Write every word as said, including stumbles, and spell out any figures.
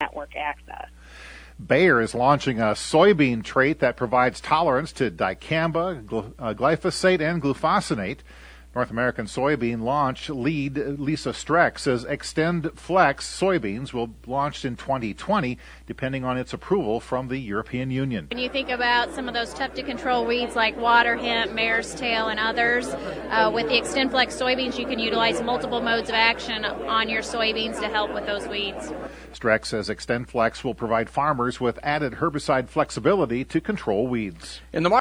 network access. Bayer is launching a soybean trait that provides tolerance to dicamba, gl- uh, glyphosate, and glufosinate. North American soybean launch lead Lisa Streck says Extend Flex soybeans will launch in twenty twenty, depending on its approval from the European Union. When you think about some of those tough-to-control weeds like water hemp, mare's tail, and others, uh, with the Extend Flex soybeans, you can utilize multiple modes of action on your soybeans to help with those weeds. Streck says Extend Flex will provide farmers with added herbicide flexibility to control weeds. In the